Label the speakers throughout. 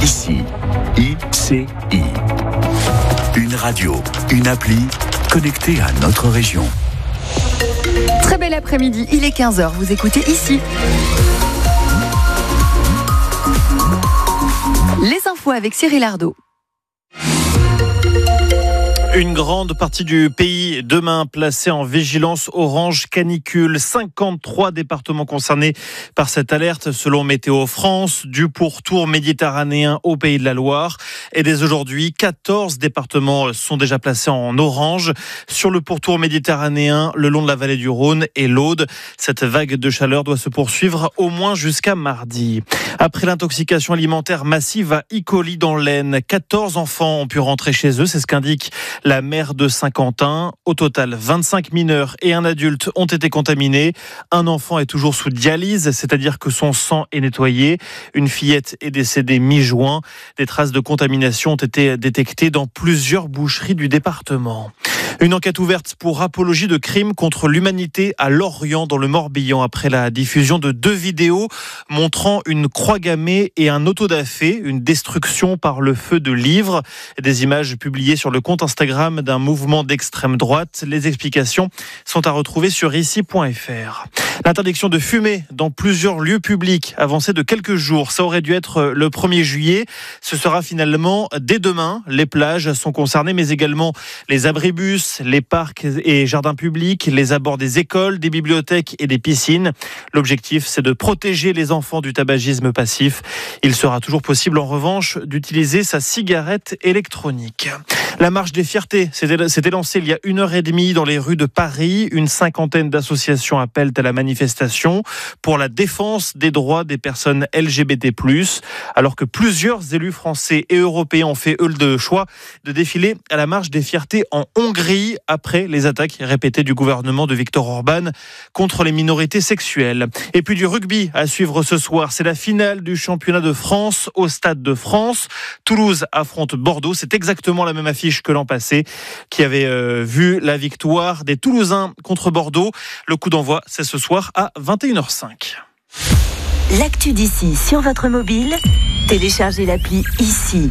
Speaker 1: Ici, ICI. Une radio, une appli connectée à notre région.
Speaker 2: Très bel après-midi, il est 15h, vous écoutez Ici. Les infos avec Cyril Ardo.
Speaker 3: Une grande partie du pays demain placée en vigilance orange canicule. 53 départements concernés par cette alerte selon Météo France, du pourtour méditerranéen au Pays de la Loire. Et dès aujourd'hui, 14 départements sont déjà placés en orange sur le pourtour méditerranéen, le long de la vallée du Rhône et l'Aude. Cette vague de chaleur doit se poursuivre au moins jusqu'à mardi. Après l'intoxication alimentaire massive à E. coli dans l'Aisne, 14 enfants ont pu rentrer chez eux, c'est ce qu'indique la maire de Saint-Quentin. Au total, 25 mineurs et un adulte ont été contaminés. Un enfant est toujours sous dialyse, c'est-à-dire que son sang est nettoyé. Une fillette est décédée mi-juin. Des traces de contamination ont été détectées dans plusieurs boucheries du département. Une enquête ouverte pour apologie de crimes contre l'humanité à Lorient dans le Morbihan après la diffusion de 2 vidéos montrant une croix gammée et un autodafé, une destruction par le feu de livres. Des images publiées sur le compte Instagram d'un mouvement d'extrême droite. Les explications sont à retrouver sur ici.fr. L'interdiction de fumer dans plusieurs lieux publics avancée de quelques jours. Ça aurait dû être le 1er juillet. Ce sera finalement dès demain. Les plages sont concernées, mais également les abribus, les parcs et jardins publics, les abords des écoles, des bibliothèques et des piscines. L'objectif, c'est de protéger les enfants du tabagisme passif. Il sera toujours possible, en revanche, d'utiliser sa cigarette électronique. La marche des fiertés s'était lancée il y a 1h30 dans les rues de Paris. Une 50aine d'associations appellent à la manifestation pour la défense des droits des personnes LGBT+. Alors que plusieurs élus français et européens ont fait eux le choix de défiler à la marche des fiertés en Hongrie après les attaques répétées du gouvernement de Viktor Orban contre les minorités sexuelles. Et puis du rugby à suivre ce soir. C'est la finale du championnat de France au Stade de France. Toulouse affronte Bordeaux. C'est exactement la même affiche que l'an passé, qui avait vu la victoire des Toulousains contre Bordeaux. Le coup d'envoi, c'est ce soir à 21h05.
Speaker 4: L'actu d'ici sur votre mobile, téléchargez l'appli Ici.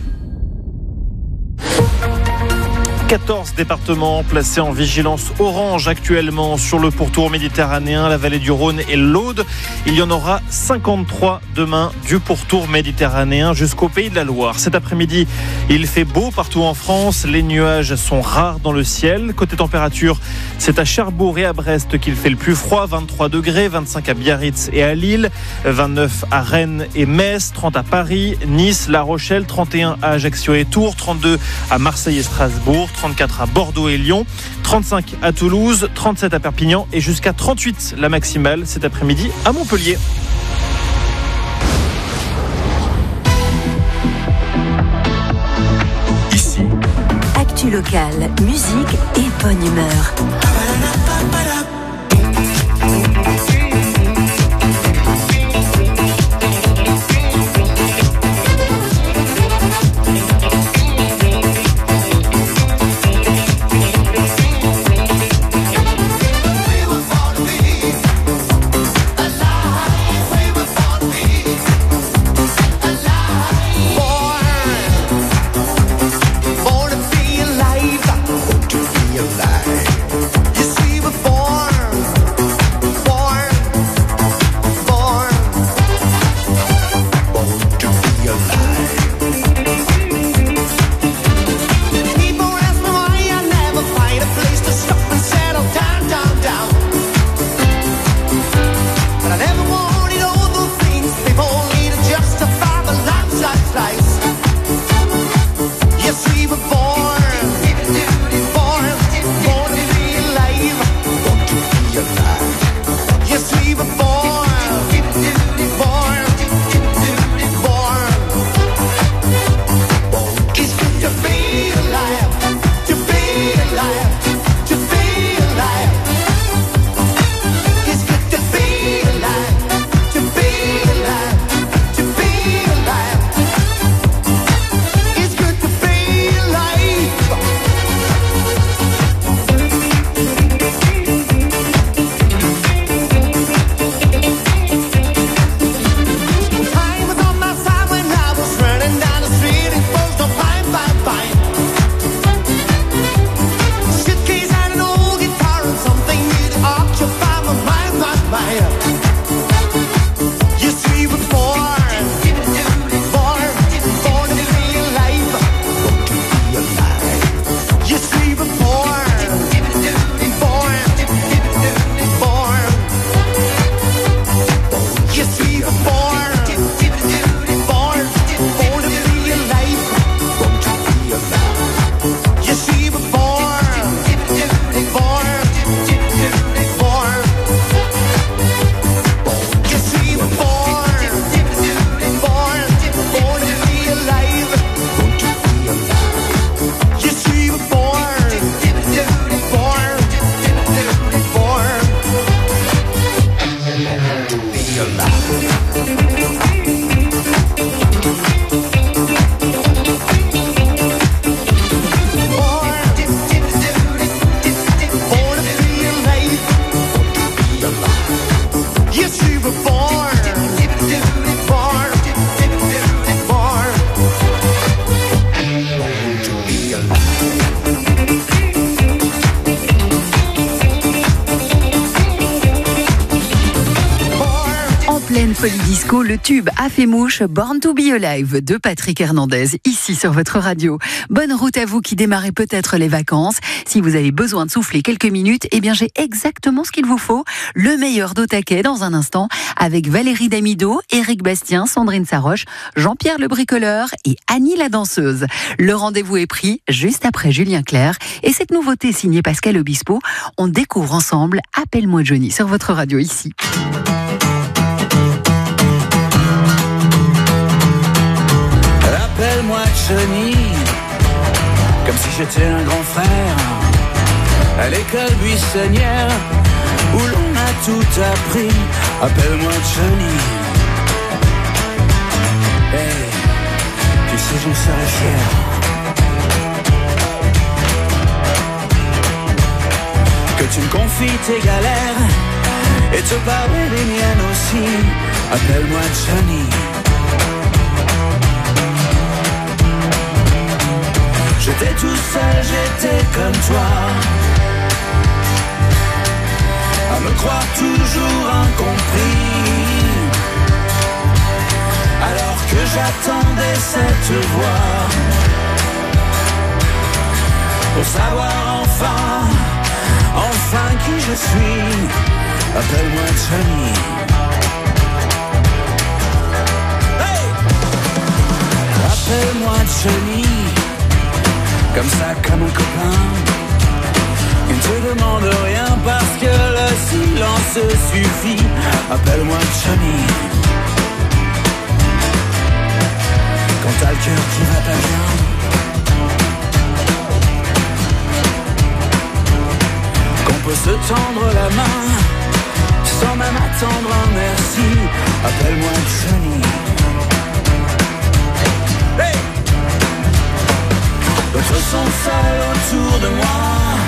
Speaker 3: 14 départements placés en vigilance orange actuellement sur le pourtour méditerranéen, la vallée du Rhône et l'Aude. Il y en aura 53 demain du pourtour méditerranéen jusqu'au Pays de la Loire. Cet après-midi, il fait beau partout en France. Les nuages sont rares dans le ciel. Côté température, c'est à Cherbourg et à Brest qu'il fait le plus froid. 23 degrés, 25 à Biarritz et à Lille, 29 à Rennes et Metz, 30 à Paris, Nice, La Rochelle, 31 à Ajaccio et Tours, 32 à Marseille et Strasbourg, 34 à Bordeaux et Lyon, 35 à Toulouse, 37 à Perpignan et jusqu'à 38 la maximale cet après-midi à Montpellier.
Speaker 1: Ici,
Speaker 4: Actu locale, musique et bonne humeur.
Speaker 5: Born to be alive. You see, we're born
Speaker 2: Folie Disco, le tube a fait mouche, Born to be Alive de Patrick Hernandez, ici sur votre radio. Bonne route à vous qui démarrez peut-être les vacances. Si vous avez besoin de souffler quelques minutes, eh bien j'ai exactement ce qu'il vous faut. Le meilleur d'au taquet dans un instant avec Valérie Damido, Éric Bastien, Sandrine Saroche, Jean-Pierre le bricoleur et Annie la danseuse. Le rendez-vous est pris juste après Julien Clerc et cette nouveauté signée Pascal Obispo, on découvre ensemble Appelle-moi Johnny sur votre radio ici.
Speaker 5: Appelle-moi Johnny, comme si j'étais un grand frère, à l'école buissonnière, où l'on a tout appris. Appelle-moi Johnny, hey, tu sais j'en serais fier. Que tu me confies tes galères, et te parler des miennes aussi. Appelle-moi Johnny. J'étais tout seul, j'étais comme toi, à me croire toujours incompris, alors que j'attendais cette voix, pour savoir enfin qui je suis. Appelle-moi Johnny. Hey! Appelle-moi Johnny. Comme ça, comme un copain, qui ne te demande rien parce que le silence suffit. Appelle-moi Johnny. Quand t'as le cœur qui va pas bien, qu'on peut se tendre la main sans même attendre un merci. Appelle-moi Johnny. D'autres sont seuls autour de moi,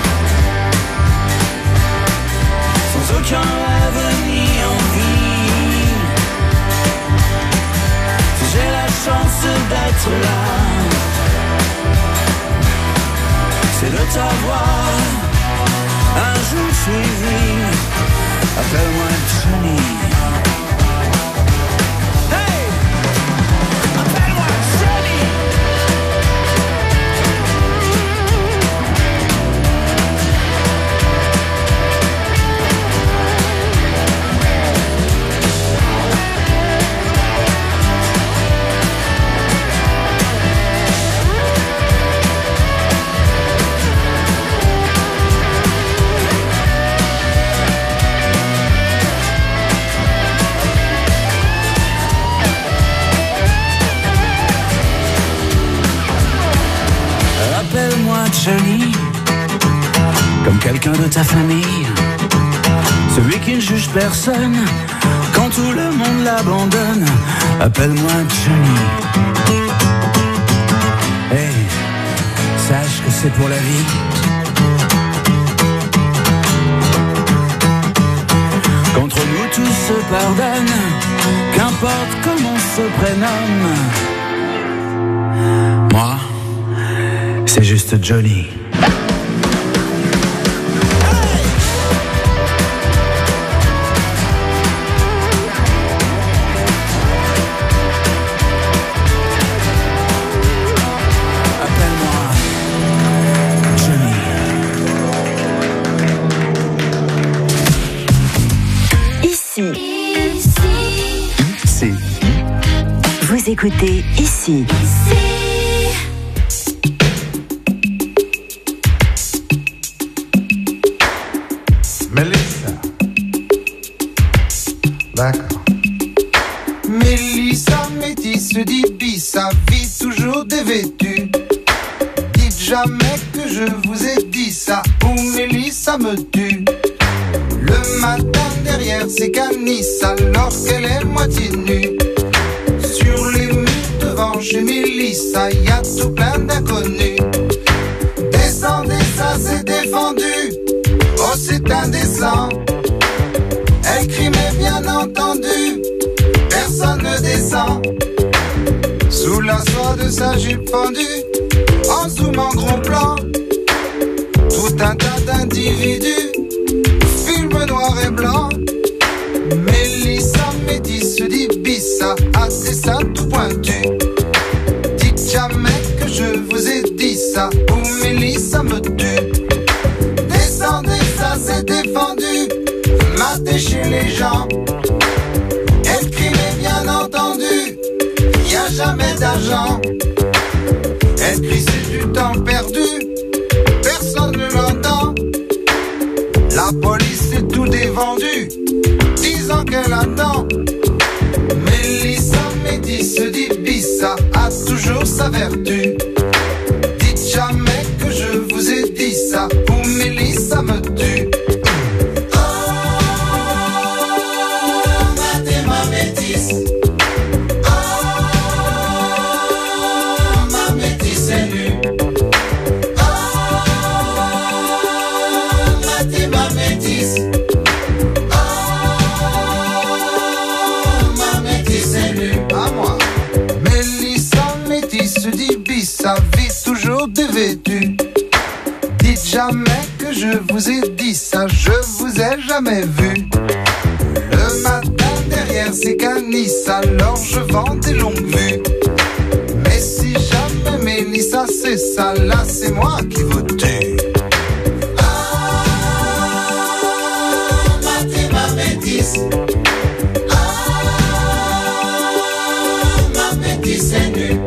Speaker 5: sans aucun rêve ni envie. Si j'ai la chance d'être là, c'est de t'avoir un jour suivi. Appelle-moi Johnny. Johnny, comme quelqu'un de ta famille, celui qui ne juge personne quand tout le monde l'abandonne. Appelle-moi Johnny. Hey, sache que c'est pour la vie. Qu'entre nous tout se pardonne, qu'importe comment on se prénomme. Moi, c'est juste Johnny.
Speaker 4: Vous écoutez ici.
Speaker 6: Mélissa. D'accord. Mélissa, métisse, dit bis, sa vie toujours dévêtue. Dites jamais que je vous ai dit ça, ou Mélissa me tue. Le matin derrière derrière ses canisses alors qu'elle est moitié nue. Sur les murs devant chez Mélissa, y a tout plein d'inconnus. Descendez, ça c'est défendu. Oh, c'est indécent. Elle crie mais bien entendu, personne ne descend. Sous la soie de sa jupe fendue, en zoom en gros plan, tout un tas d'individus, film noir et blanc. Mélissa métisse d'Ibissa, a des seins tout pointus. Dites jamais que je vous ai dit ça, ou Mélissa me tue. Descendez, ça c'est défendu, matez chez les gens. Elle crie mais bien entendu, y a jamais d'argent. Elle crie c'est du temps perdu, personne ne l'entend. La police est tout dévendu, 10 ans qu'elle attend. Mélissa métisse d'Ibissa a toujours sa vertu. Dites jamais que je vous ai dit ça, ou Mélissa me tue. Sa vie toujours dévêtue. Dites jamais que je vous ai dit ça, je vous ai jamais vu. Le matin derrière ces canisses, alors je vends des longues vues. Mais si jamais Mélissa c'est ça, là c'est moi qui vous tue. Ma métisse. Ma métisse est nue.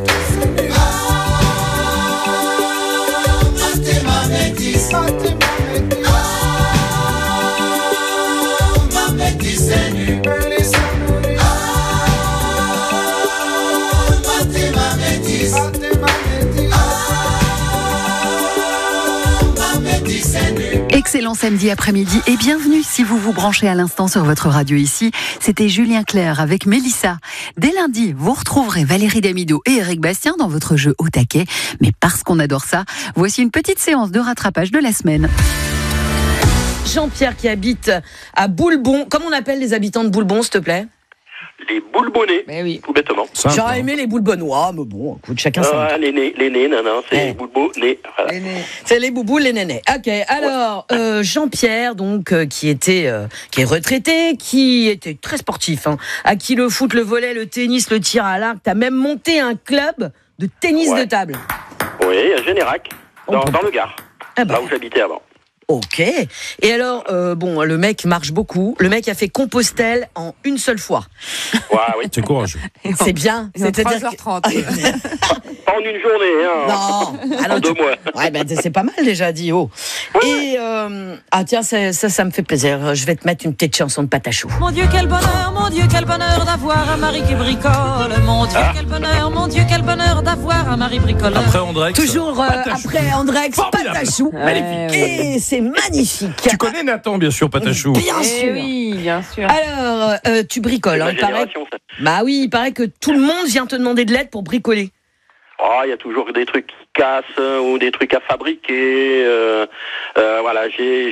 Speaker 2: Excellent samedi après-midi et bienvenue si vous vous branchez à l'instant sur votre radio ici. C'était Julien Clerc avec Mélissa. Dès lundi, vous retrouverez Valérie Damido et Eric Bastien dans votre jeu au taquet. Mais parce qu'on adore ça, voici une petite séance de rattrapage de la semaine.
Speaker 7: Jean-Pierre qui habite à Boulbon. Comment on appelle les habitants de Boulbon, s'il te plaît ?
Speaker 8: Les boulbonnais,
Speaker 7: oui.
Speaker 8: tout bêtement.
Speaker 7: J'aurais aimé les boulbonnois, mais bon, écoute, chacun sa.
Speaker 8: Les nés, non, c'est les boulbonnais. Voilà.
Speaker 7: C'est les boubous, les nénés. Ok, alors, Jean-Pierre, donc, qui est retraité, qui était très sportif, à qui le foot, le volley, le tennis, le tir à l'arc, t'as même monté un club de tennis de table.
Speaker 8: Oui, à Générac, dans le Gard, là où j'habitais avant.
Speaker 7: Ok. Et alors, le mec marche beaucoup. Le mec a fait Compostelle en une seule fois.
Speaker 8: Ouais, oui.
Speaker 9: C'est courageux.
Speaker 7: C'est bien.
Speaker 10: C'est-à-dire 3h30.
Speaker 8: Pas en une journée,
Speaker 7: Non.
Speaker 8: Alors, en 2 mois.
Speaker 7: Ouais, c'est pas mal déjà dit. Oh. Ouais. Et tiens, ça me fait plaisir. Je vais te mettre une petite chanson de Patachou.
Speaker 10: Mon Dieu, quel bonheur d'avoir un mari qui bricole. Mon Dieu, quel bonheur d'avoir un mari bricoleur.
Speaker 9: Après Andrex.
Speaker 7: Toujours après Andrex, Patachou.
Speaker 9: Magnifique.
Speaker 7: Et c'est magnifique.
Speaker 9: Tu connais Nathan, bien sûr, Patachou.
Speaker 7: Bien sûr.
Speaker 10: Oui, bien sûr.
Speaker 7: Alors, tu bricoles.
Speaker 8: Il
Speaker 7: Il paraît que tout le monde vient te demander de l'aide pour bricoler.
Speaker 8: Oh, il y a toujours des trucs qui cassent ou des trucs à fabriquer. Voilà, j'ai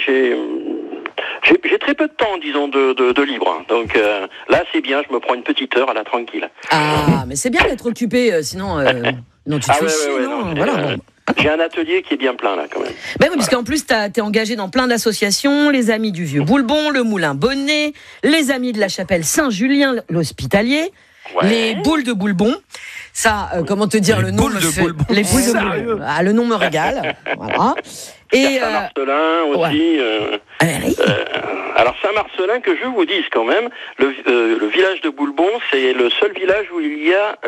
Speaker 8: très peu de temps, disons, de libre. Donc là, c'est bien, je me prends une petite heure à la tranquille.
Speaker 7: Ah, mais c'est bien d'être occupé, sinon tu te fais chier, non voilà, bon.
Speaker 8: J'ai un atelier qui est bien plein, là, quand même.
Speaker 7: Ben oui, parce qu'en plus, t'es engagé dans plein d'associations, les Amis du Vieux Boulbon, le Moulin Bonnet, les Amis de la Chapelle Saint-Julien, l'Hospitalier, les Boules de Boulbon. Ça, comment te dire,
Speaker 9: les
Speaker 7: le nom
Speaker 9: boules de Boulbon.
Speaker 7: Les boules de Boulbon. Ah, le nom me régale. Voilà.
Speaker 8: Et Saint-Marcelin aussi.
Speaker 7: Oui.
Speaker 8: Alors Saint-Marcelin, que je vous dise quand même, le village de Boulbon, c'est le seul village où il y a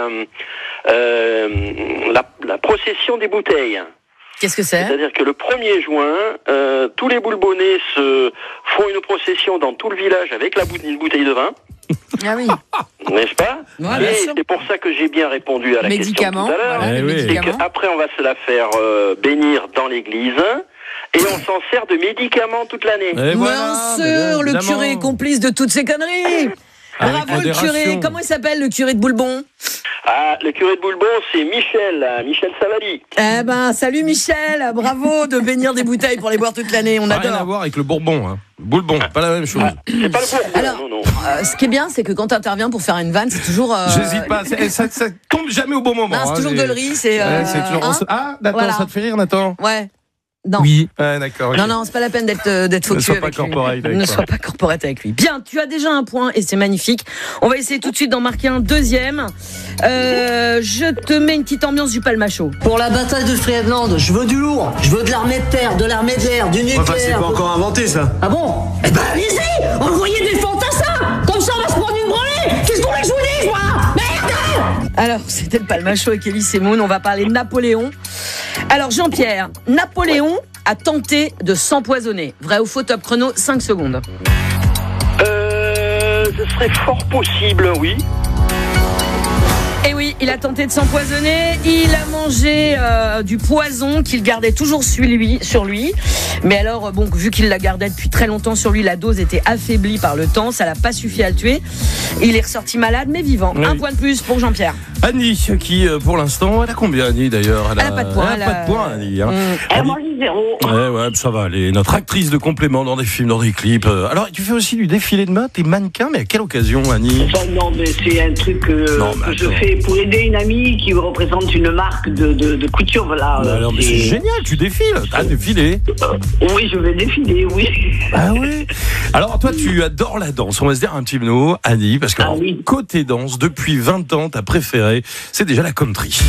Speaker 8: la procession des bouteilles.
Speaker 7: Qu'est-ce que c'est ?
Speaker 8: C'est-à-dire que le 1er juin, tous les Boulbonnais font une procession dans tout le village avec une bouteille de vin.
Speaker 10: Ah oui.
Speaker 8: N'est-ce pas ?
Speaker 10: Ouais,
Speaker 8: et c'est pour ça que j'ai bien répondu à la question tout à l'heure.
Speaker 10: Voilà,
Speaker 9: oui.
Speaker 8: C'est qu'après, on va se la faire bénir dans l'église. Et on s'en sert de médicaments toute l'année.
Speaker 9: Et voilà,
Speaker 7: Bien sûr, le
Speaker 9: évidemment.
Speaker 7: curé est complice de toutes ces conneries.
Speaker 9: Avec
Speaker 7: Bravo le
Speaker 9: modération.
Speaker 7: curé. Comment il s'appelle le curé de Boulbon?
Speaker 8: Ah, le curé de Boulbon, c'est Michel Savali.
Speaker 7: Eh ben, salut Michel. Bravo de bénir des bouteilles pour les boire toute l'année. On
Speaker 9: Rien à
Speaker 7: adore.
Speaker 9: voir avec le Bourbon. Hein. Bourbon, pas la même chose.
Speaker 8: C'est pas le Bourbon,
Speaker 7: Alors,
Speaker 8: non.
Speaker 7: ce qui est bien, c'est que quand tu interviens pour faire une vanne, c'est toujours.
Speaker 9: J'hésite pas, ça tombe jamais au bon moment.
Speaker 7: Non, c'est toujours gueulerie. C'est.
Speaker 9: Ouais, c'est toujours...
Speaker 7: hein
Speaker 9: Ah, Nathan,
Speaker 7: Voilà.
Speaker 9: ça te fait rire, Nathan?
Speaker 7: Ouais. Non.
Speaker 9: Oui. Ouais, d'accord.
Speaker 7: Non, non, c'est pas la peine d'être faux
Speaker 9: Ne
Speaker 7: cul
Speaker 9: sois pas
Speaker 7: avec lui.
Speaker 9: corporate avec
Speaker 7: Ne
Speaker 9: toi.
Speaker 7: sois pas corporate avec lui. Bien, tu as déjà un point et c'est magnifique. On va essayer tout de suite d'en marquer un deuxième. Je te mets une petite ambiance du Palmacho.
Speaker 11: Pour la bataille de Friedland, je veux du lourd, je veux de l'armée de terre, de l'armée de l'air, du nucléaire.
Speaker 12: Enfin, c'est pas encore inventé, ça.
Speaker 11: Ah bon? Eh ben allez-y, envoyez des fantassins. Comme ça, on va se prendre une branlée. Qu'est-ce qu'on voulait que je vous dise, moi? Merde!
Speaker 7: Alors, c'était le Palmacho avec Elie Semoun. On va parler de Napoléon. Alors, Jean-Pierre, Napoléon a tenté de s'empoisonner. Vrai ou faux, top chrono, 5 secondes.
Speaker 8: Ce serait fort possible, oui.
Speaker 7: Et oui, il a tenté de s'empoisonner. Il a mangé du poison qu'il gardait toujours sur lui. Mais alors, bon, vu qu'il la gardait depuis très longtemps sur lui, la dose était affaiblie par le temps. Ça n'a pas suffi à le tuer. Il est ressorti malade, mais vivant.
Speaker 9: Oui.
Speaker 7: Un point de plus pour Jean-Pierre.
Speaker 9: Annie, qui pour l'instant, elle a combien, Annie, d'ailleurs?
Speaker 7: Elle a pas de point,
Speaker 9: Elle a pas de point, Annie. Hein.
Speaker 11: Eh, moi, j'ai 0.
Speaker 9: Ouais, ça va aller. Notre actrice de complément dans des films, dans des clips. Alors, tu fais aussi du défilé de mode, t'es mannequin, mais à quelle occasion, Annie?
Speaker 11: Enfin, non, mais c'est un truc
Speaker 9: Non, mais
Speaker 11: que je
Speaker 9: attends.
Speaker 11: fais pour aider une amie qui représente une marque de couture. Voilà.
Speaker 9: Bah alors, mais c'est génial, tu défiles. T'as défilé.
Speaker 11: Oui, je vais défiler, oui.
Speaker 9: Ah oui. Alors, toi, tu adores la danse. On va se dire un petit mot, Annie, parce que
Speaker 11: Ah oui.
Speaker 9: côté danse, depuis 20 ans, ta préférée, c'est déjà la country.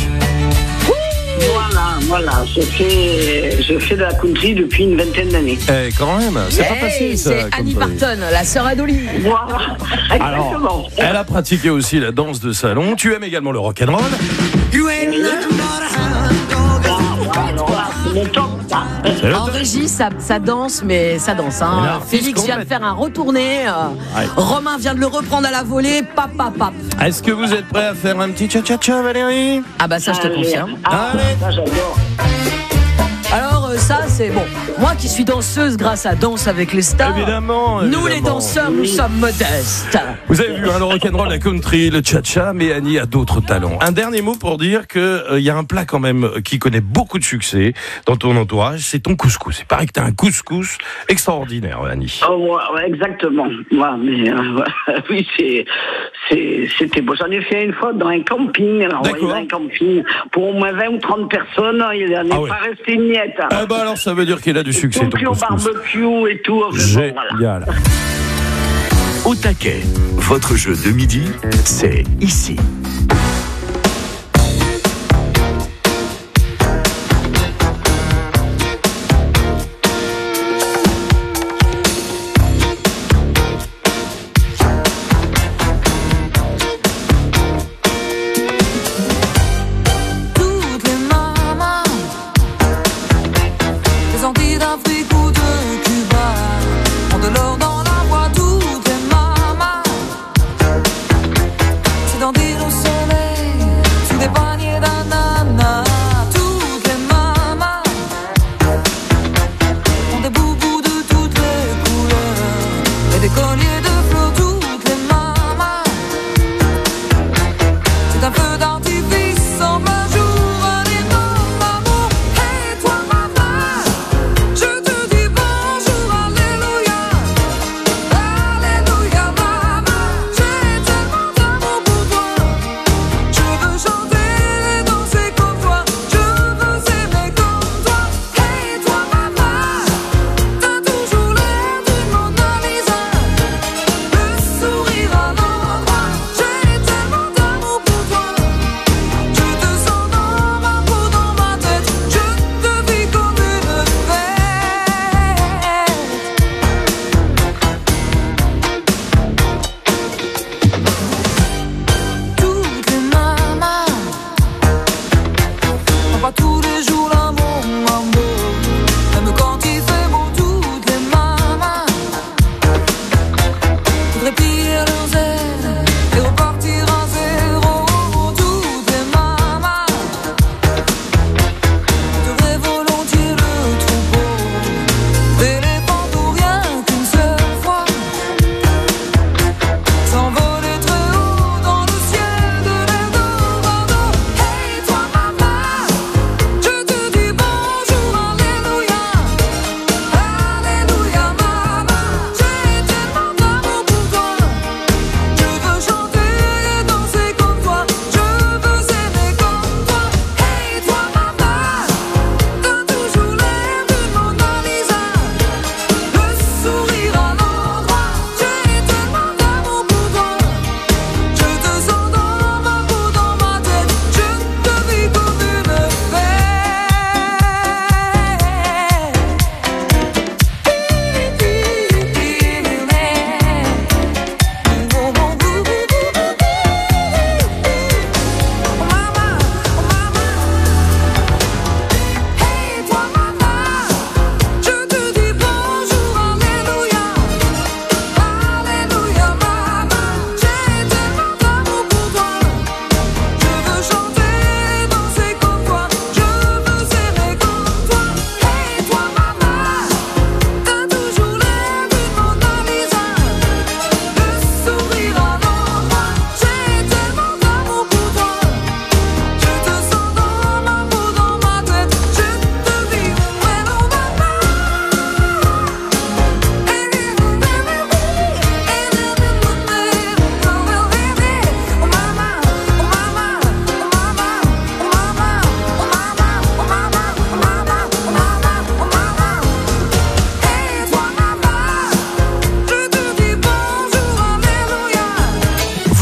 Speaker 11: Voilà. Je fais de la country depuis une vingtaine d'années.
Speaker 9: Eh, quand même, c'est pas facile, ça.
Speaker 7: C'est Annie
Speaker 9: country.
Speaker 7: Barton, la sœur Adoli.
Speaker 11: Voilà.
Speaker 9: Alors,
Speaker 11: Exactement.
Speaker 9: elle a pratiqué aussi la danse de salon. Tu aimes également le rock'n'roll.
Speaker 11: Alors là, c'est mon top, ça.
Speaker 9: C'est le
Speaker 7: En
Speaker 9: top.
Speaker 7: régie, ça danse, mais ça danse. Hein.
Speaker 9: Et là,
Speaker 7: Félix vient de faire un retourné.
Speaker 9: Ouais.
Speaker 7: Romain vient de le reprendre à la volée. Pap.
Speaker 9: Est-ce que vous êtes prêts à faire un petit cha-cha-cha, Valérie?
Speaker 7: Ah bah ça, je te confirme.
Speaker 11: Ah, ça, j'adore.
Speaker 7: Alors ça, c'est bon. Moi qui suis danseuse grâce à Danse avec les stars.
Speaker 9: Évidemment.
Speaker 7: Nous les danseurs, nous sommes modestes.
Speaker 9: Vous avez vu le rock'n'roll, la country, le cha-cha, mais Annie a d'autres talents. Un dernier mot pour dire que y a un plat quand même qui connaît beaucoup de succès dans ton entourage, c'est ton couscous. Il paraît que t'as un couscous extraordinaire, Annie.
Speaker 11: Oh, ouais, exactement. Ouais, mais oui, c'était beau. J'en ai fait une fois dans un camping. Alors,
Speaker 9: D'accord.
Speaker 11: dans un camping pour au moins 20 ou 30 personnes. Il n'en est
Speaker 9: Ah ouais.
Speaker 11: pas resté une miette.
Speaker 9: Ah bah alors ça veut dire qu'il a du succès, ton
Speaker 11: Compris au
Speaker 9: couscous.
Speaker 11: barbecue et tout. Enfin, bon, voilà.
Speaker 9: Génial.
Speaker 1: Au taquet, votre jeu de midi, c'est ici.
Speaker 10: Toutes les mamans des Antilles d'Afrique ou de Cuba ont de l'or dans la voix. Toutes les mamans, c'est d'en dire au soleil.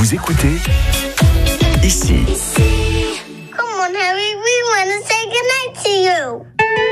Speaker 1: Vous écoutez ici.
Speaker 12: Come on, Harry, we want to say goodnight to you.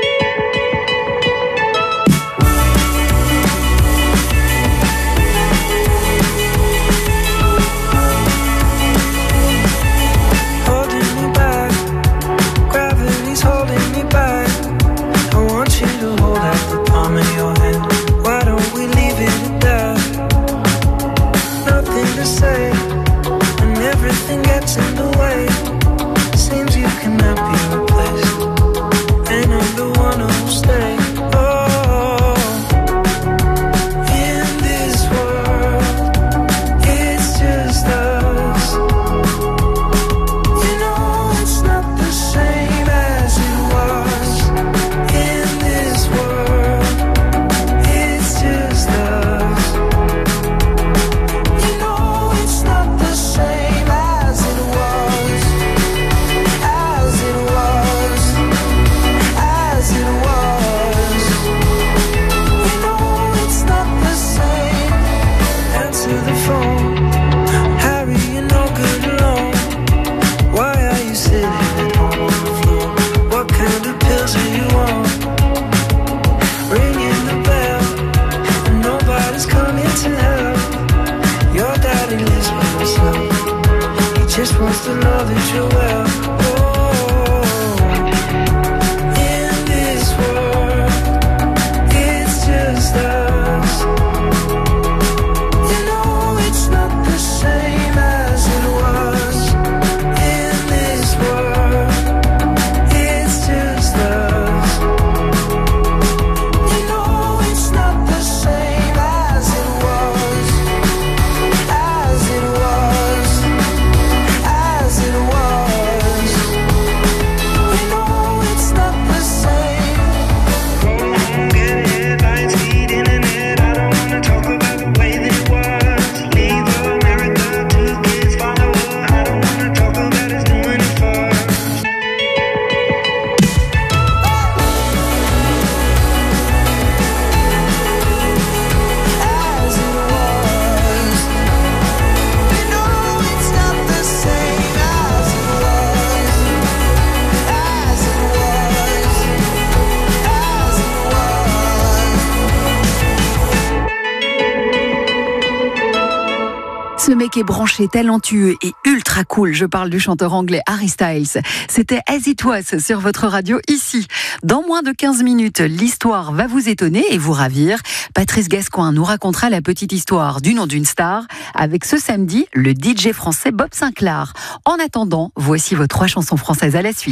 Speaker 2: Ce mec est branché, talentueux et ultra cool. Je parle du chanteur anglais Harry Styles. C'était As It Was sur votre radio ici. Dans moins de 15 minutes, l'histoire va vous étonner et vous ravir. Patrice Gascoigne nous racontera la petite histoire du nom d'une star avec ce samedi, le DJ français Bob Sinclair. En attendant, voici vos 3 chansons françaises à la suite.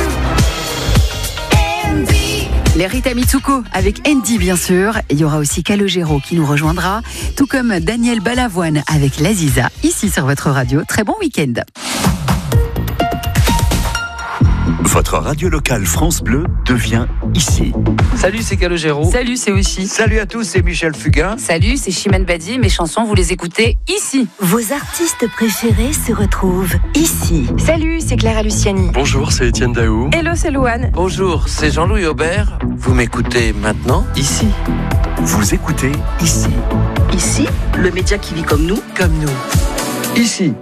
Speaker 2: Les Rita Mitsuko avec Andy bien sûr. Il y aura aussi Calogero qui nous rejoindra, tout comme Daniel Balavoine avec l'Aziza, ici sur votre radio. Très bon week-end.
Speaker 1: Votre radio locale France Bleu devient ici.
Speaker 13: Salut, c'est Calogero.
Speaker 14: Salut, c'est Aussi.
Speaker 13: Salut à tous, c'est Michel Fugain.
Speaker 14: Salut, c'est Chimène Badi. Mes chansons, vous les écoutez ici.
Speaker 4: Vos artistes préférés se retrouvent ici.
Speaker 15: Salut, c'est Clara Luciani.
Speaker 16: Bonjour, c'est Étienne Daou.
Speaker 15: Hello, c'est Louane.
Speaker 17: Bonjour, c'est Jean-Louis Aubert. Vous m'écoutez maintenant ici.
Speaker 1: Vous écoutez ici.
Speaker 7: Ici, le média qui vit comme nous.
Speaker 17: Comme nous.
Speaker 13: Ici.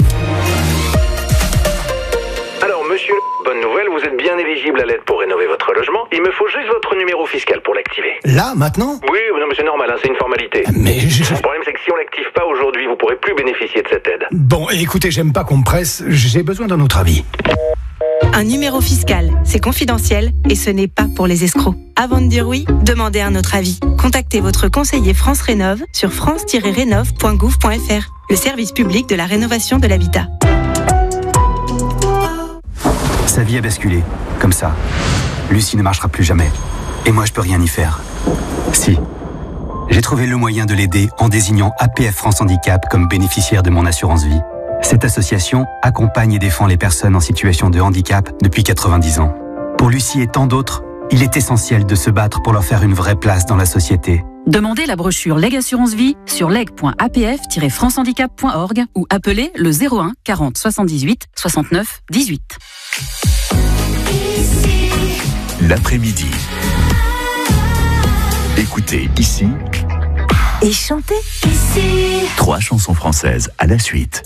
Speaker 18: Alors, monsieur, bonne nouvelle, vous êtes bien éligible à l'aide pour rénover votre logement. Il me faut juste votre numéro fiscal pour l'activer.
Speaker 19: Là, maintenant ?
Speaker 18: Oui, non, mais c'est normal, hein, c'est une formalité.
Speaker 19: Mais
Speaker 18: Le problème, c'est que si on l'active pas aujourd'hui, vous pourrez plus bénéficier de cette aide.
Speaker 19: Bon, écoutez, j'aime pas qu'on me presse, j'ai besoin d'un autre avis.
Speaker 15: Un numéro fiscal, c'est confidentiel et ce n'est pas pour les escrocs. Avant de dire oui, demandez un autre avis. Contactez votre conseiller France Rénov sur france-rénov.gouv.fr, le service public de la rénovation de l'habitat.
Speaker 20: Sa vie a basculé, comme ça. Lucie ne marchera plus jamais. Et moi, je peux rien y faire. Si. J'ai trouvé le moyen de l'aider en désignant APF France Handicap comme bénéficiaire de mon assurance vie. Cette association accompagne et défend les personnes en situation de handicap depuis 90 ans. Pour Lucie et tant d'autres, il est essentiel de se battre pour leur faire une vraie place dans la société.
Speaker 21: Demandez la brochure Leg Assurance Vie sur leg.apf-francehandicap.org ou appelez le 01 40 78 69 18.
Speaker 1: L'après-midi. Écoutez ici
Speaker 4: et chantez ici.
Speaker 1: 3 chansons françaises à la suite.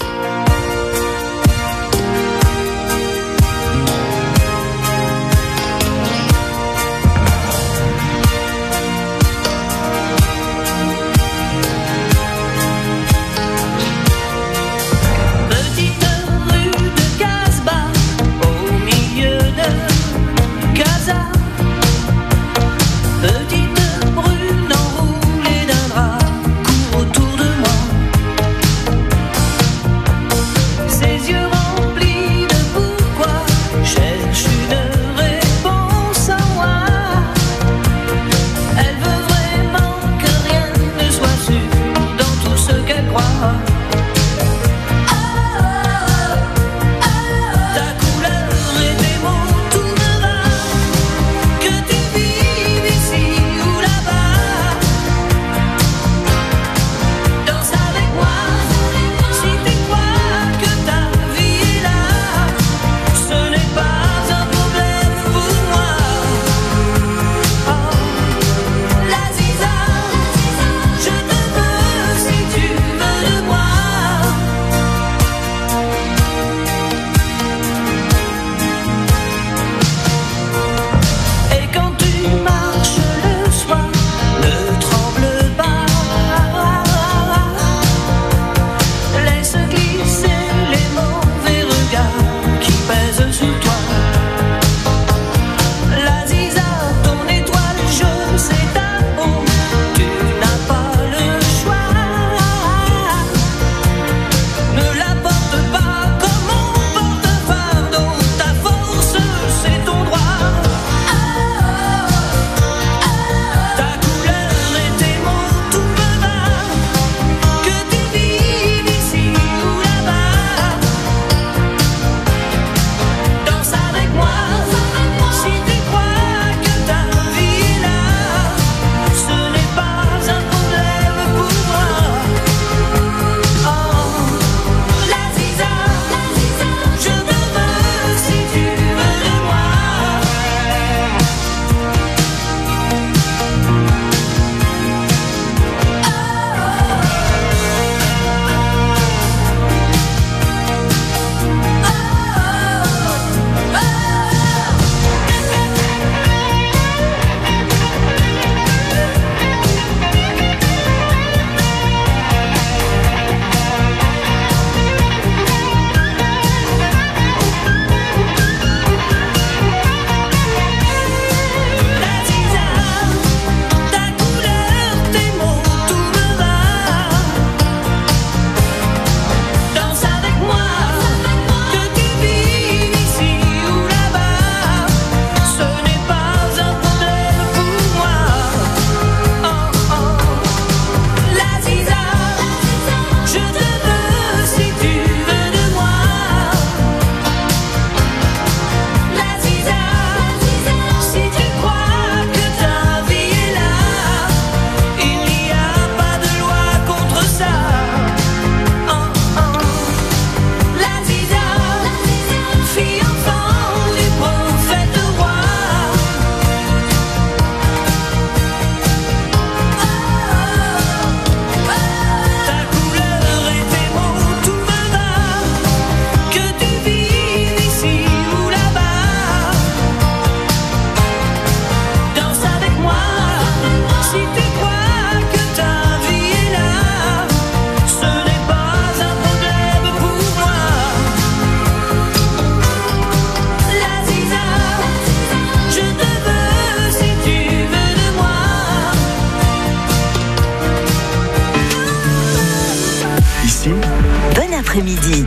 Speaker 4: après-midi.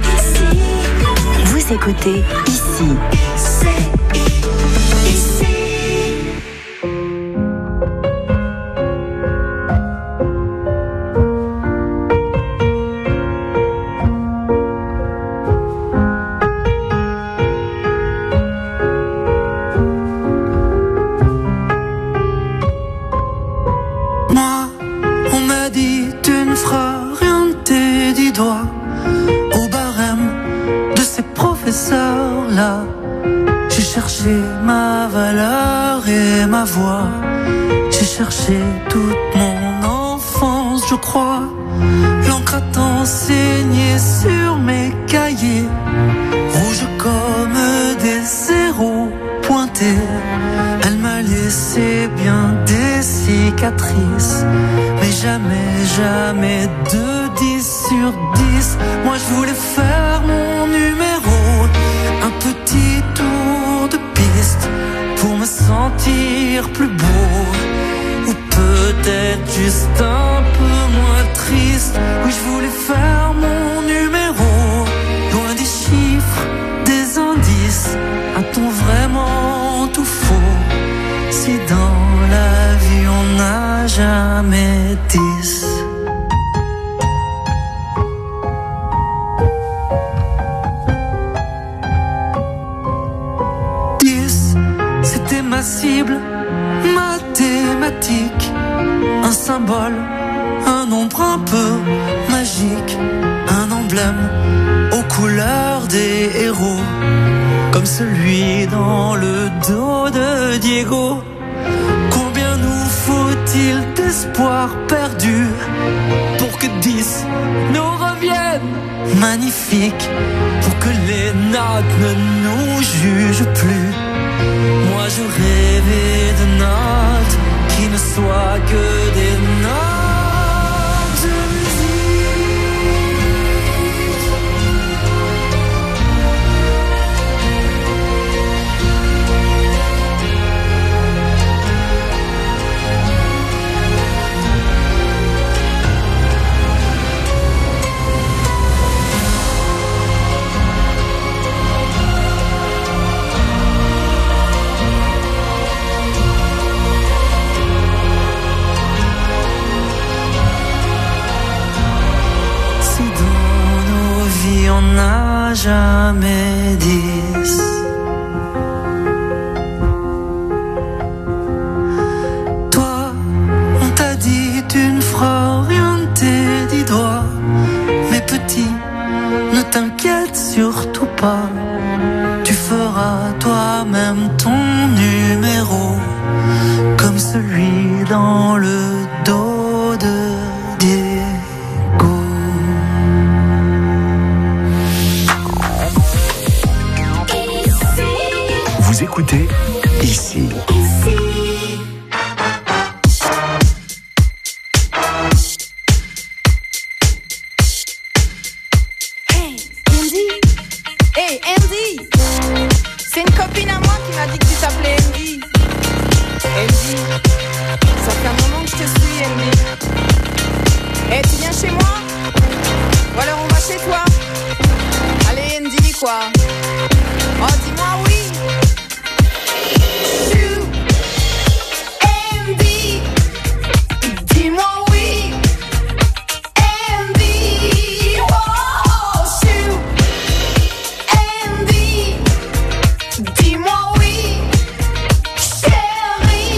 Speaker 4: Vous écoutez ici.
Speaker 16: croix. L'encre a enseigné sur mes cahiers, rouge comme des zéros pointés. Elle m'a laissé bien des cicatrices, mais jamais, jamais de 10 sur 10. Moi je voulais faire mon numéro, un petit tour de piste pour me sentir plus beau, ou peut-être juste un peu moins triste. Oui, je voulais faire mon numéro, loin des chiffres, des indices. A-t-on vraiment tout faux si dans la vie on n'a jamais 10? C'était ma cible mathématique, un symbole, un nombre un peu magique, un emblème aux couleurs des héros, comme celui dans le dos de Diego. Combien nous faut-il d'espoir perdu pour que 10 nous reviennent magnifiques, pour que les notes ne nous jugent plus? Moi je rêvais de notes qui ne soient que des notes de on n'a jamais 10. Toi, on t'a dit tu ne feras rien de tes 10 doigts, mais petit, ne t'inquiète surtout pas, tu feras toi-même ton numéro, comme celui dans le dos de Dieu.
Speaker 1: Vous écoutez ici.
Speaker 22: Hey Andy, c'est une copine à moi qui m'a dit que tu t'appelais Andy. Andy, ça fait un moment que je te suis Andy. Hey, tu viens chez moi? Ou alors on va chez toi? Allez Andy quoi. Oh dis-moi oui. Andy, dis-moi oui. Andy, oh shoot. Andy, dis-moi oui, chérie.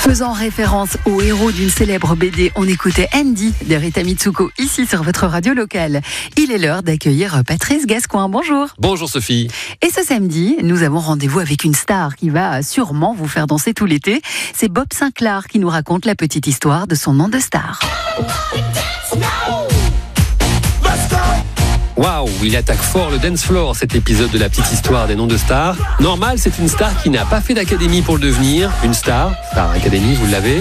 Speaker 2: Faisant référence au héros d'une célèbre BD, on écoutait Andy de Rita Mitsuko ici sur votre radio locale. Il est l'heure d'accueillir Patrice Gascoin. Bonjour.
Speaker 3: Bonjour Sophie.
Speaker 2: Et ce samedi, nous avons rendez-vous avec une star qui va sûrement vous faire danser tout l'été. C'est Bob Sinclair qui nous raconte la petite histoire de son nom de star.
Speaker 3: Waouh, il attaque fort le dance floor, cet épisode de la petite histoire des noms de stars. Normal, c'est une star qui n'a pas fait d'académie pour le devenir. Une star académie, vous l'avez.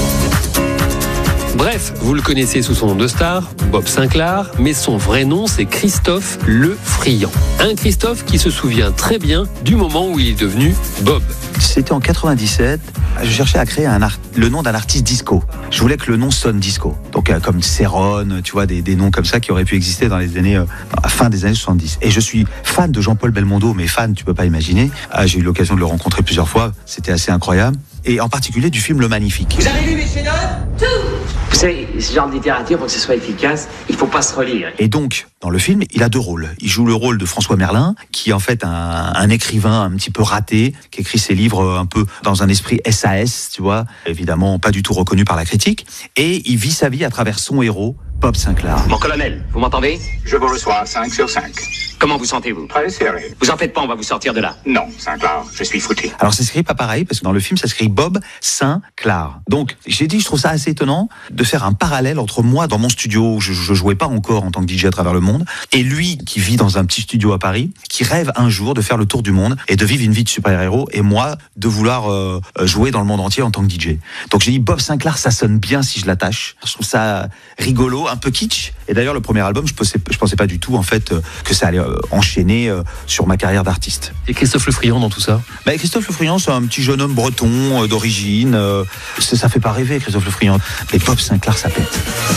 Speaker 3: Bref, vous le connaissez sous son nom de star, Bob Sinclair, mais son vrai nom c'est Christophe Le Friand. Un Christophe qui se souvient très bien du moment où il est devenu Bob.
Speaker 5: C'était en 97, je cherchais à créer le nom d'un artiste disco. Je voulais que le nom sonne disco. Donc comme Céron, tu vois, des noms comme ça qui auraient pu exister dans les années, à la fin des années 70. Et je suis fan de Jean-Paul Belmondo, mais fan, tu peux pas imaginer. J'ai eu l'occasion de le rencontrer plusieurs fois, c'était assez incroyable. Et en particulier du film Le Magnifique.
Speaker 23: Vous avez lu mes chefs-d'œuvre ? Tout ! Vous savez, ce genre de littérature, pour que ce soit efficace, il faut pas se relire.
Speaker 5: Et donc, dans le film, il a deux rôles. Il joue le rôle de François Merlin, qui est en fait un écrivain un petit peu raté, qui écrit ses livres un peu dans un esprit SAS, tu vois, évidemment pas du tout reconnu par la critique. Et il vit sa vie à travers son héros, Bob Sinclair.
Speaker 23: Mon colonel, vous m'entendez ?
Speaker 24: Je vous reçois 5 sur 5.
Speaker 23: Comment vous sentez-vous ?
Speaker 24: Très serré.
Speaker 23: Vous en faites pas, on va vous sortir de là.
Speaker 24: Non, Sinclair, je suis foutu.
Speaker 5: Alors c'est écrit pas pareil, parce que dans le film, ça s'écrit Bob Sinclair. Donc, j'ai dit, je trouve ça assez étonnant de faire un parallèle entre moi dans mon studio, où je jouais pas encore en tant que DJ à travers le monde, et lui qui vit dans un petit studio à Paris, qui rêve un jour de faire le tour du monde et de vivre une vie de super-héros, et moi de vouloir jouer dans le monde entier en tant que DJ. Donc j'ai dit, Bob Sinclair, ça sonne bien si je l'attache. Je trouve ça rigolo, un peu kitsch. Et d'ailleurs, le premier album, je pensais pas du tout en fait que ça allait enchaîner sur ma carrière d'artiste.
Speaker 3: Et Christophe Le Friand dans tout ça ?
Speaker 5: Christophe Le Friand, c'est un petit jeune homme breton d'origine. Ça fait pas rêver, Christophe Le Friand. Mais Bob Sinclair, ça pète.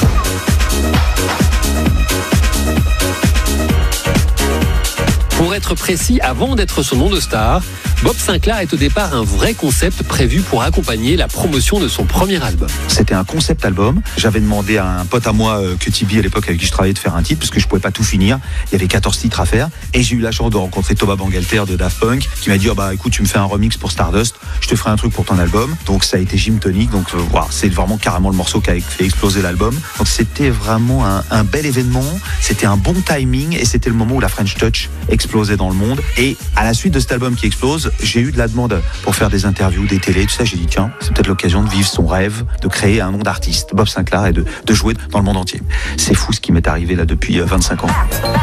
Speaker 3: Pour être précis, avant d'être son nom de star, Bob Sinclair est au départ un vrai concept prévu pour accompagner la promotion de son premier album.
Speaker 5: C'était un concept album. J'avais demandé à un pote à moi, Cutibi à l'époque, avec qui je travaillais, de faire un titre, parce que je pouvais pas tout finir. Il y avait 14 titres à faire. Et j'ai eu la chance de rencontrer Thomas Bangalter de Daft Punk, qui m'a dit, écoute, tu me fais un remix pour Stardust, je te ferai un truc pour ton album. Donc ça a été Gym Tonic. Donc voilà, c'est vraiment carrément le morceau qui a fait exploser l'album. Donc c'était vraiment un bel événement. C'était un bon timing, et c'était le moment où la French Touch explosait dans le monde. Et à la suite de cet album qui explose, j'ai eu de la demande pour faire des interviews, des télés, tout ça. J'ai dit, tiens, c'est peut-être l'occasion de vivre son rêve, de créer un nom d'artiste, Bob Sinclair, et de jouer dans le monde entier. C'est fou ce qui m'est arrivé là depuis 25 ans.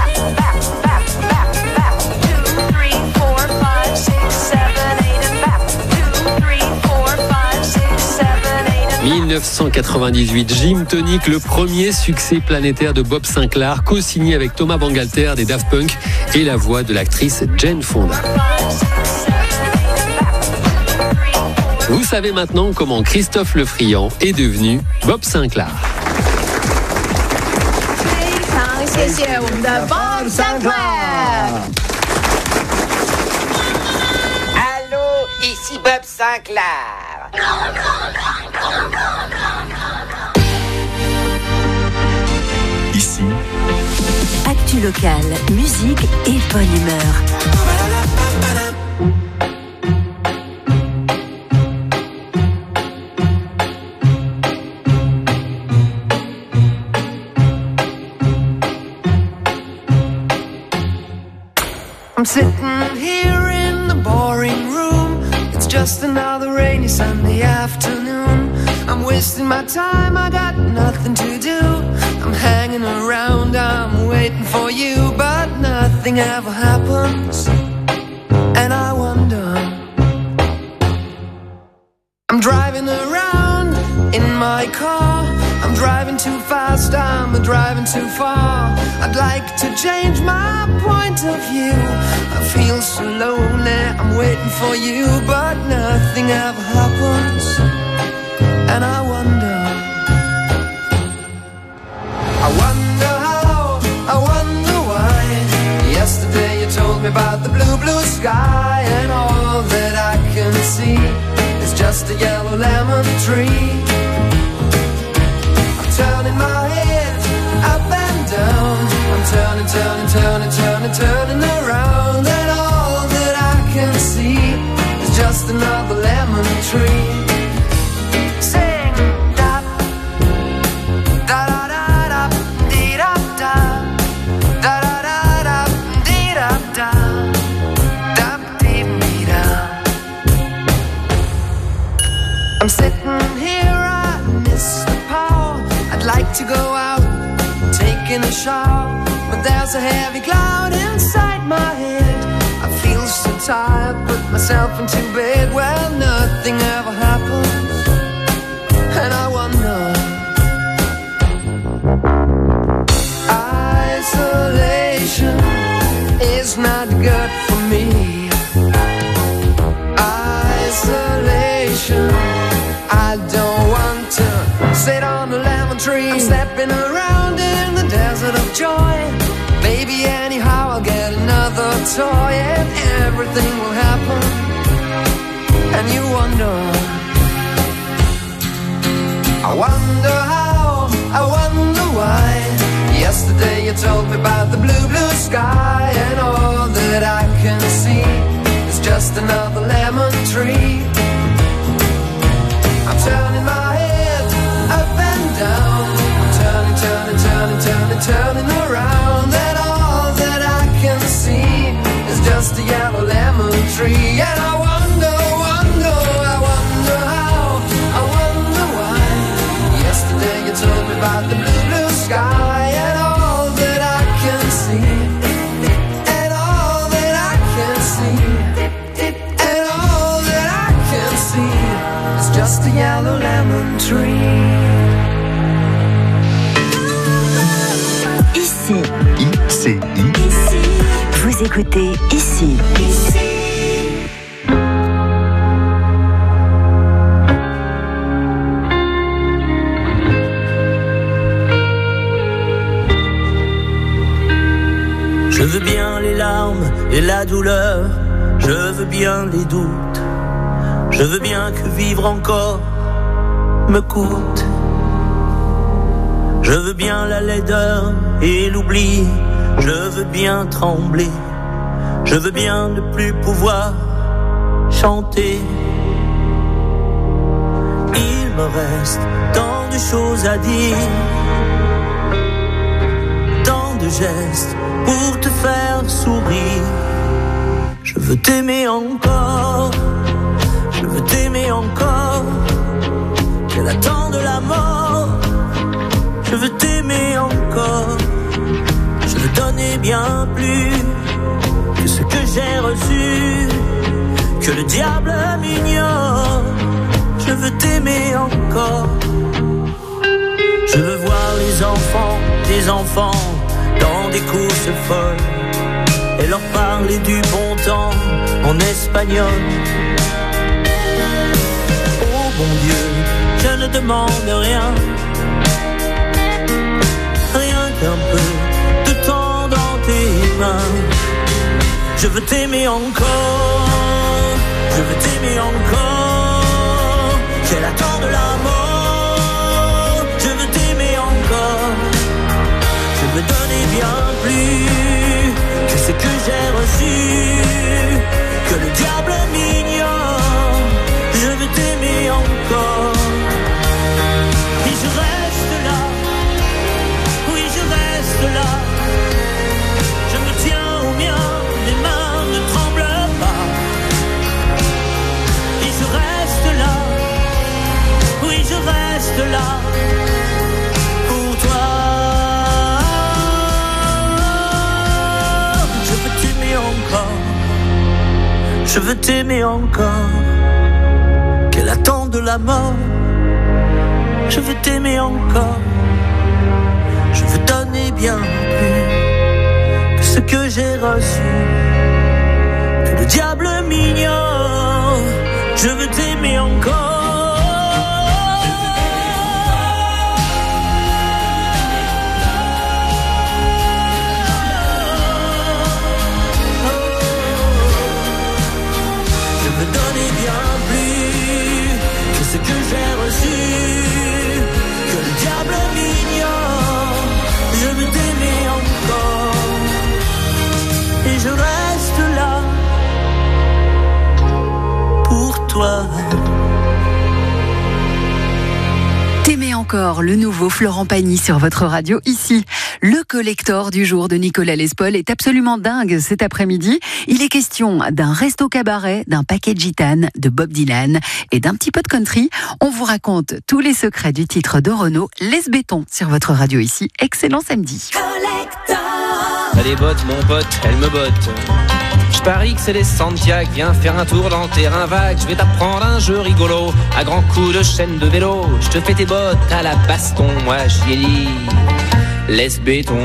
Speaker 3: « 1998, Gym Tonic, le premier succès planétaire de Bob Sinclair, co-signé avec Thomas Bangalter des Daft Punk et la voix de l'actrice Jane Fonda. Vous savez maintenant comment Christophe Le Friand est devenu Bob Sinclair.
Speaker 23: Allô, ici Bob Sinclair.
Speaker 1: Ici,
Speaker 4: Actu locale, musique et bonne humeur.
Speaker 16: I'm sitting here in the boring room. It's just another rainy Sunday afternoon. I'm wasting my time, I got nothing to do. I'm hanging around, I'm waiting for you, but nothing ever happens. And I wonder, I'm driving around in my car. I'm driving too fast, I'm driving too far. I'd like to change my point of view. I feel so lonely, I'm waiting for you, but nothing ever happens. And I wonder how, I wonder why. Yesterday you told me about the blue, blue sky, and all that I can see is just a yellow lemon tree. Turning my head up and down. I'm turning, turning, turning, turning, turning around. And all that I can see is just another lemon tree. I'm sitting here, I miss the power. I'd like to go out, taking a shower, but there's a heavy cloud inside my head. I feel so tired, put myself into bed. Well, nothing ever happens, and I wonder. Isolation is not good for me. Isolation, I don't want to sit on a lemon tree. I'm stepping around in the desert of joy. Maybe anyhow I'll get another toy, and everything will happen, and you wonder. I wonder how, I wonder why. Yesterday you told me about the blue, blue sky, and all that I can see is just another lemon tree. I'm turning my head up and down, I'm turning, turning, turning, turning, turning around, and all that I can see is just a yellow lemon tree. And I wonder, wonder, I wonder how, I wonder why. Yesterday you told me about the blue, blue sky, and all that I can see, and all that I can see, and all that I can see is just a yellow lemon tree.
Speaker 4: Ici.
Speaker 1: ICI.
Speaker 4: Ici. Vous écoutez Ici.
Speaker 6: Je veux bien les larmes et la douleur, je veux bien les doutes, je veux bien que vivre encore me coûte. Je veux bien la laideur et l'oubli, je veux bien trembler, je veux bien ne plus pouvoir chanter. Il me reste tant de choses à dire, tant de gestes pour te faire sourire. Je veux t'aimer encore, je veux t'aimer encore, qu'elle attend de la mort. Je veux t'aimer encore, je veux donner bien plus que ce que j'ai reçu, que le diable m'ignore. Je veux t'aimer encore. Je veux voir les enfants, des enfants dans des courses folles et leur parler du bon temps en espagnol. Oh bon Dieu, je ne demande rien, rien qu'un peu de temps dans tes mains. Je veux t'aimer encore, je veux t'aimer encore, qu'elle attend de la mort. Je veux t'aimer encore, je veux donner bien plus que ce que j'ai reçu, que le diable m'ignore. Je veux t'aimer encore, et je reste là, oui je reste là. Je me tiens au mien, les mains ne tremblent pas, et je reste là, oui je reste là pour toi. Je veux t'aimer encore, qu'elle attend de la mort. Je veux t'aimer encore, je veux donner bien plus que ce que j'ai reçu, que le diable m'ignore. Je veux t'aimer encore. Ce que j'ai reçu, que le diable m'ignore. Je veux t'aimer encore, et je reste là pour toi.
Speaker 2: encore le nouveau Florent Pagny sur votre radio ici. Le collector du jour de Nicolas Lespaul est absolument dingue cet après-midi. Il est question d'un resto cabaret, d'un paquet de gitanes, de Bob Dylan et d'un petit peu de country. On vous raconte tous les secrets du titre de Renaud, Laisse béton sur votre radio ici. Excellent samedi.
Speaker 8: T'as des bottes, mon pote, elles me bottent. Je parie que c'est les Santiago, viens faire un tour dans le terrain vague. Je vais t'apprendre un jeu rigolo, à grands coups de chaîne de vélo. Je te fais tes bottes à la baston, moi j'y ai dit, laisse béton.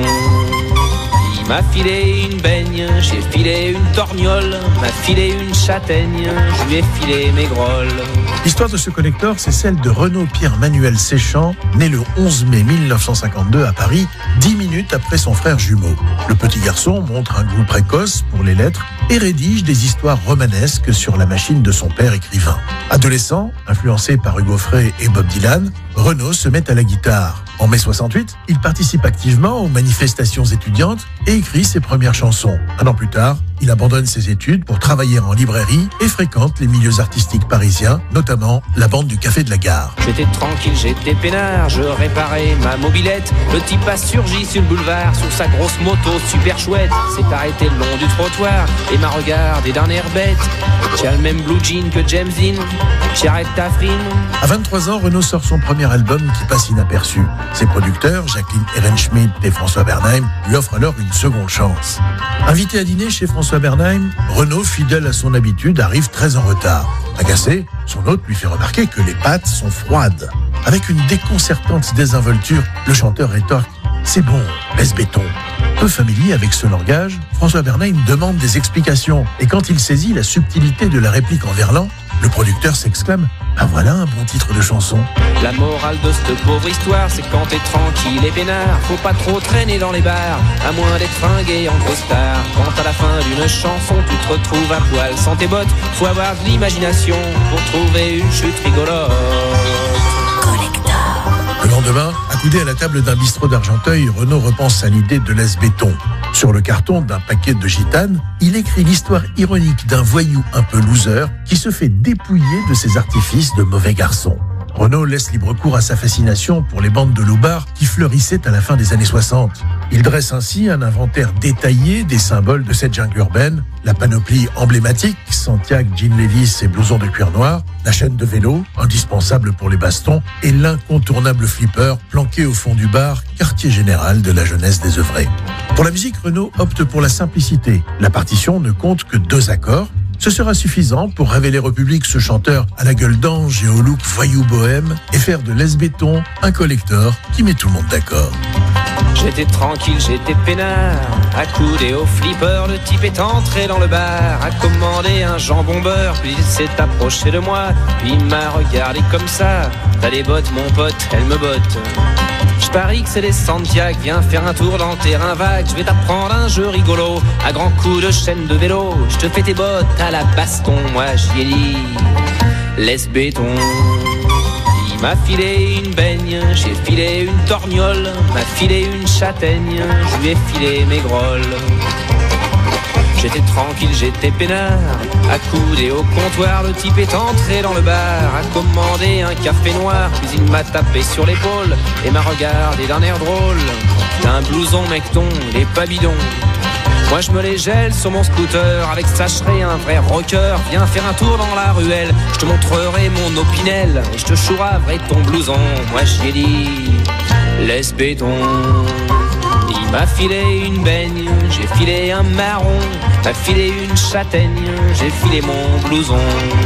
Speaker 8: Il m'a filé une baigne, j'ai filé une torgnole, m'a filé une châtaigne, je lui ai filé mes grolles.
Speaker 9: L'histoire de ce collector, c'est celle de Renaud Pierre-Manuel Séchant, né le 11 mai 1952 à Paris, 10 minutes après son frère jumeau. Le petit garçon montre un goût précoce pour les lettres et rédige des histoires romanesques sur la machine de son père écrivain. Adolescent, influencé par Hugo Frey et Bob Dylan, Renaud se met à la guitare. En mai 68, il participe activement aux manifestations étudiantes et écrit ses premières chansons. Un an plus tard, il abandonne ses études pour travailler en librairie et fréquente les milieux artistiques parisiens, notamment la bande du Café de la Gare.
Speaker 8: J'étais tranquille, j'étais peinard, je réparais ma mobilette. Le type a surgi sur le boulevard, sur sa grosse moto super chouette. S'est arrêté le long du trottoir et m'a regardé d'un air bête. Tu as le même blue jean que James Dean, j'arrête ta frime.
Speaker 9: À 23 ans, Renaud sort son premier album qui passe inaperçu. Ses producteurs, Jacqueline Ehrenschmidt et François Bernheim, lui offrent alors une seconde chance. Invité à dîner chez François Bernheim, Renaud, fidèle à son habitude, arrive très en retard. Agacé, son hôte lui fait remarquer que les pâtes sont froides. Avec une déconcertante désinvolture, le chanteur rétorque « C'est bon, laisse béton ». Peu familier avec ce langage, François Bernheim demande des explications. Et quand il saisit la subtilité de la réplique en verlan, le producteur s'exclame « Ah voilà un bon titre de chanson ».
Speaker 8: La morale de cette pauvre histoire, c'est quand t'es tranquille et peinard, faut pas trop traîner dans les bars, à moins d'être fringué en costard. Quand à la fin d'une chanson, tu te retrouves à poil sans tes bottes, faut avoir de l'imagination pour trouver une chute rigolote.
Speaker 9: Le lendemain, accoudé à la table d'un bistrot d'Argenteuil, Renaud repense à l'idée de laisse béton. Sur le carton d'un paquet de gitanes, il écrit l'histoire ironique d'un voyou un peu loser qui se fait dépouiller de ses artifices de mauvais garçon. Renaud laisse libre cours à sa fascination pour les bandes de loupards qui fleurissaient à la fin des années 60. Il dresse ainsi un inventaire détaillé des symboles de cette jungle urbaine, la panoplie emblématique, Santiago, jean Levis et blouson de cuir noir, la chaîne de vélo, indispensable pour les bastons, et l'incontournable flipper planqué au fond du bar, quartier général de la jeunesse désœuvrée. Pour la musique, Renaud opte pour la simplicité. La partition ne compte que 2 accords. Ce sera suffisant pour révéler au public ce chanteur à la gueule d'ange et au look voyou bohème et faire de laisse béton un collector qui met tout le monde d'accord.
Speaker 8: J'étais tranquille, j'étais peinard, accoudé au flipper, le type est entré dans le bar, a commandé un jambon beurre, puis il s'est approché de moi, puis il m'a regardé comme ça. T'as des bottes, mon pote, elles me bottent. Je parie que c'est les Santiago, viens faire un tour dans le terrain vague. Je vais t'apprendre un jeu rigolo, à grands coups de chaîne de vélo. Je te fais tes bottes à la baston, moi j'y ai dit, laisse béton. Il m'a filé une baigne, j'ai filé une torgnole, m'a filé une châtaigne, je lui ai filé mes grolles. J'étais tranquille, j'étais peinard, accoudé au comptoir, le type est entré dans le bar, a commandé un café noir, puis il m'a tapé sur l'épaule et m'a regardé d'un air drôle. T'as un blouson mecton, il est pas bidon. Moi je me les gèle sur mon scooter, avec ça je serai un vrai rocker. Viens faire un tour dans la ruelle, je te montrerai mon opinel, et je te chouraverai ton blouson. Moi j'y ai dit, laisse béton. Il m'a filé une baigne, j'ai filé un marron, m'a filé une châtaigne, j'ai filé mon blouson.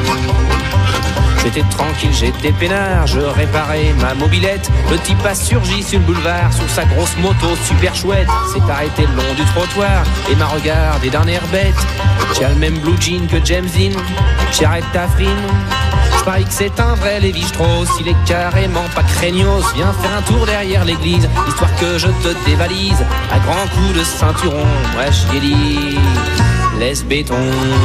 Speaker 8: J'étais tranquille, j'étais peinard, je réparais ma mobilette. Le type a surgi sur le boulevard, sur sa grosse moto super chouette. S'est arrêté le long du trottoir et m'a regardé d'un air bête. Tu as le même blue jean que James Dean, j'arrête ta frime. Je parie que c'est un vrai Lévi-Strauss, il est carrément pas craignos. Viens faire un tour derrière l'église, histoire que je te dévalise à grands coups de ceinturon. Moi j'y ai dit, laisse béton.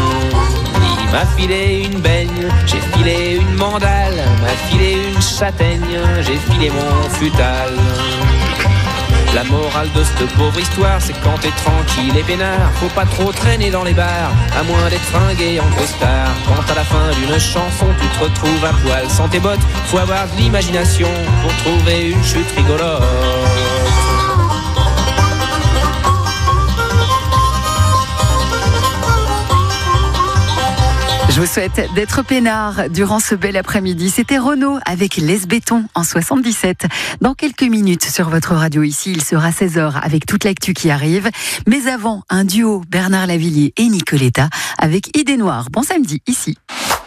Speaker 8: Il m'a filé une baigne, j'ai filé une mandale, m'a filé une châtaigne, j'ai filé mon futal. La morale de cette pauvre histoire, c'est quand t'es tranquille et peinard, faut pas trop traîner dans les bars, à moins d'être fringué en costard. Quand à la fin d'une chanson, tu te retrouves à poil sans tes bottes, faut avoir de l'imagination pour trouver une chute rigolote.
Speaker 2: Je vous souhaite d'être peinard durant ce bel après-midi. C'était Renaud avec Les Béton en 77. Dans quelques minutes sur votre radio ici, il sera 16h avec toute l'actu qui arrive. Mais avant, un duo Bernard Lavilliers et Nicoletta avec Idée Noire. Bon samedi ici.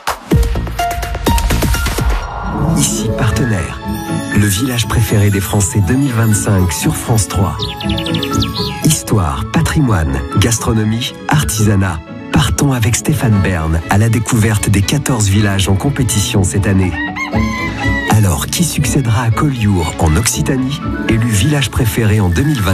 Speaker 10: Ici Partenaire, le village préféré des Français 2025 sur France 3. Histoire, patrimoine, gastronomie, artisanat. Partons avec Stéphane Bern à la découverte des 14 villages en compétition cette année. Alors, qui succédera à Collioure en Occitanie, élu village préféré en 2024 ?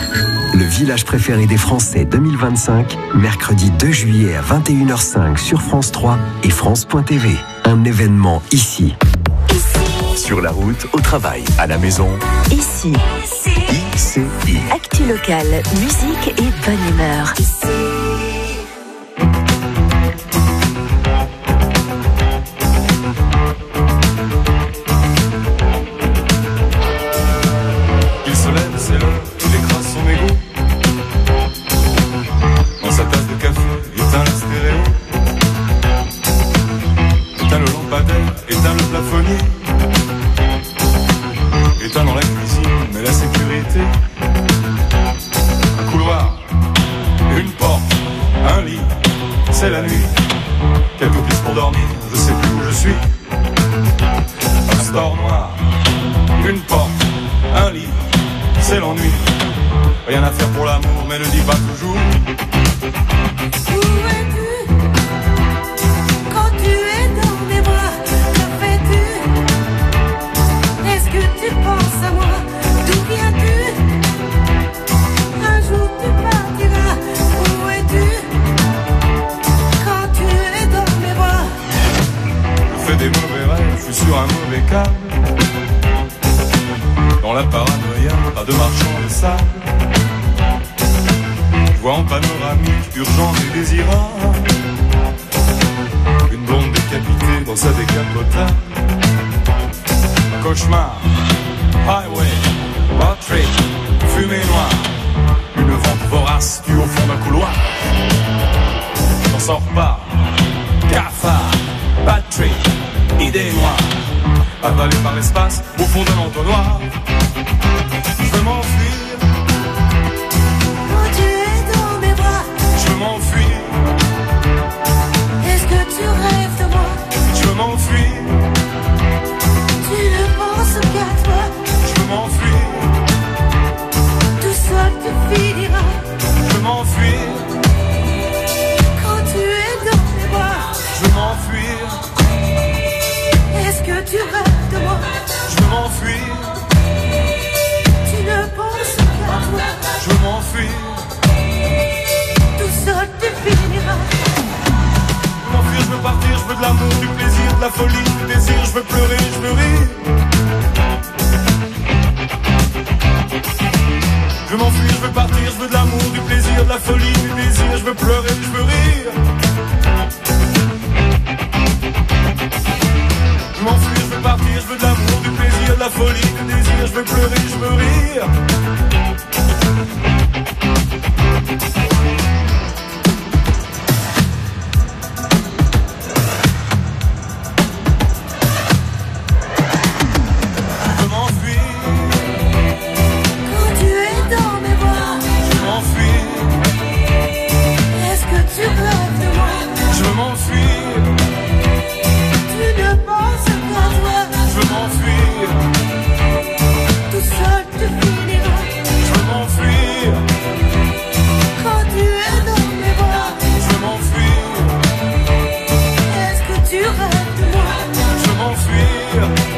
Speaker 10: Le village préféré des Français 2025, mercredi 2 juillet à 21h05 sur France 3 et France.tv. Un événement ici.
Speaker 1: Sur la route, au travail, à la maison.
Speaker 4: Ici.
Speaker 1: ICI.
Speaker 4: Actu locale, musique et bonne humeur.
Speaker 11: Il se lève, c'est l'heure, il écrase son égo. Dans sa tasse de café, éteint la stéréo. Éteint le lampadaire, éteint le plafonnier. Éteint dans la cuisine, mais la sécurité. Un couloir, une porte, un lit, c'est la nuit. Quelques pistes pour dormir, je sais plus où je suis. Un store noir, une porte, un lit, c'est l'ennui. Rien à faire pour l'amour, mais ne dis pas toujours.
Speaker 16: Où es-tu quand tu es dans mes bras? Que fais-tu? Est-ce que tu penses à moi? D'où viens-tu? Un jour tu partiras. Où es-tu quand tu es dans mes bras?
Speaker 11: Je fais des mauvais rêves, je suis sur un mauvais câble. Dans la paranoïa, pas de marchand de sable. Je vois en panoramique, urgente et désirable, une blonde décapitée dans sa décapotable. Un cauchemar, highway, road trip, fumée noire. Une vente vorace tue au fond d'un couloir. J'en sors pas, cafard, bad trip, idée noire. Avalé par l'espace, au fond d'un entonnoir. Je veux m'enfuir.
Speaker 16: Quand tu es dans mes bras,
Speaker 11: Je veux m'enfuir.
Speaker 16: est-ce que tu rêves de moi?
Speaker 11: Je veux m'enfuir.
Speaker 16: Tu ne penses qu'à toi.
Speaker 11: Je veux m'enfuir.
Speaker 16: Tout seul tu finiras.
Speaker 11: Je veux m'enfuir.
Speaker 16: Quand tu es dans mes bras,
Speaker 11: Je veux m'enfuir.
Speaker 16: est-ce que tu rêves de moi?
Speaker 11: Je veux m'enfuir.
Speaker 16: Tu ne penses qu'à toi.
Speaker 11: Je veux m'enfuir.
Speaker 16: Tout seul tu finiras.
Speaker 11: Je veux m'enfuir, je veux partir, je veux de l'amour, du plaisir, de la folie, du désir. Je veux pleurer, je veux rire. Je veux m'enfuir, je veux partir, je veux de l'amour, du plaisir, de la folie, du désir. Je veux pleurer, je veux rire. Je veux m'enfuir, je veux partir, je veux de l'amour, du plaisir, de la folie, du désir. Je veux pleurer,